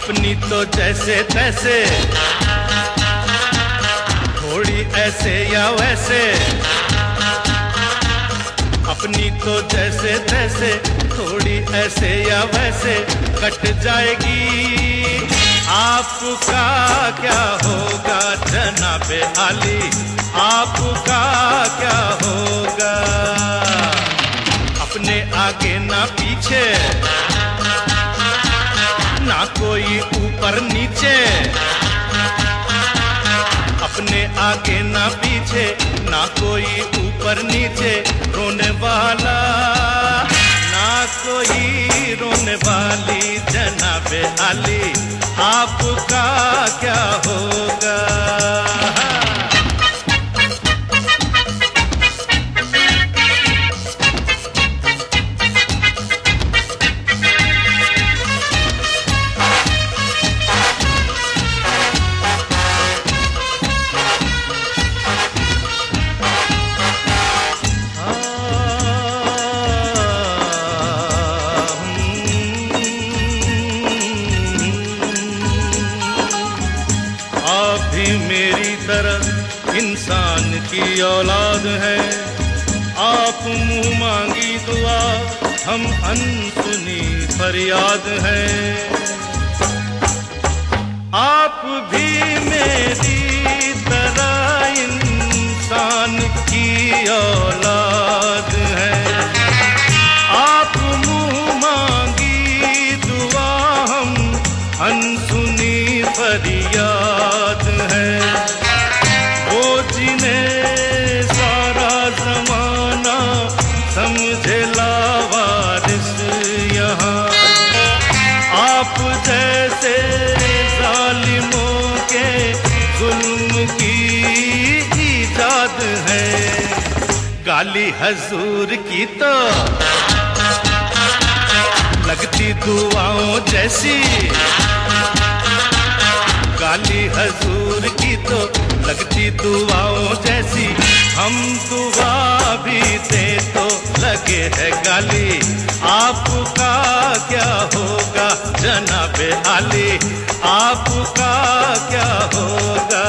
अपनी तो जैसे तैसे, थोड़ी ऐसे या वैसे, अपनी तो जैसे तैसे, थोड़ी ऐसे या वैसे कट जाएगी। आपका क्या होगा जनाबे आली, आपका क्या होगा? अपने आगे ना पीछे, ना कोई ऊपर नीचे, अपने आगे ना पीछे, ना कोई ऊपर नीचे, रोने वाला ना कोई रोने वाली जनाबे आली, आपका क्या होगा? मेरी तरह इंसान की औलाद है, आप मुंह मांगी दुआ, हम अनसुनी फरियाद है। आप भी मेरी तरह इंसान की औलाद है, आप मुंह मांगी दुआ, हम अनसुनी फरियाद है। वो जिन्हें सारा जमाना समझे लावारिस यहाँ, आप जैसे जालिमों के जुल्म की ईजाद है। गाली हजूर की तो लगती दुआओं जैसी, गाली हजूर की तो लगती दुआओं जैसी, हम दुआ भी दे तो लगे है गाली, आपका क्या होगा जनाबे आली, आपका क्या होगा?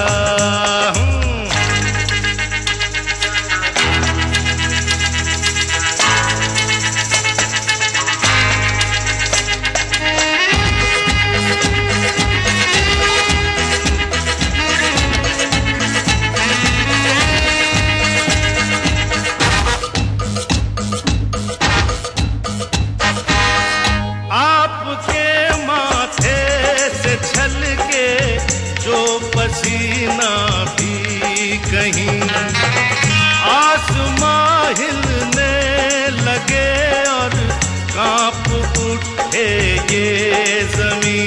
पसीना भी कहीं आसमां हिलने लगे और कांप उठे ये जमीन,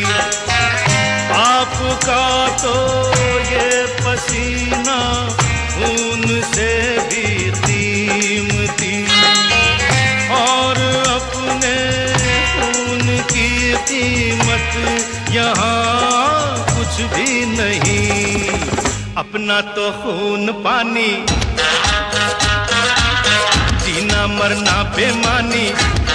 आपका तो ये पसीना खून से भी कीमती, और अपने खून की कीमत यहाँ कुछ भी नहीं। अपना तो खून पानी, जीना मरना बेमानी,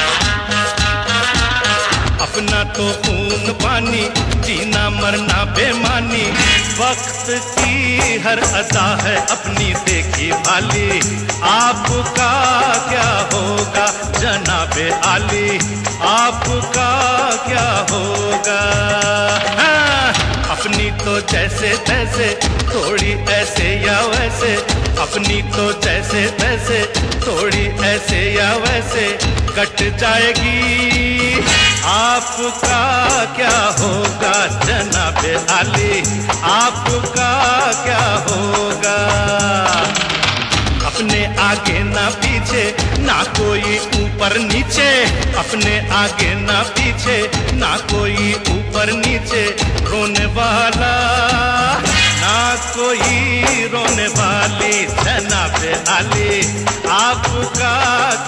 अपना तो खून पानी, जीना मरना बेमानी, वक्त की हर अदा है अपनी देखी भाली, आपका क्या होगा जनाबे आली, आपका क्या होगा? अपनी तो जैसे तैसे, थोड़ी ऐसे या वैसे, अपनी तो जैसे तैसे, थोड़ी ऐसे या वैसे कट जाएगी। आपका क्या होगा जनाबे आली, आपका क्या होगा? अपने आगे ना पीछे, ना कोई ऊपर नीचे, अपने आगे ना पीछे, ना कोई ऊपर नीचे, रोने वाला ना कोई रोने वाली जनाबे आली, आपका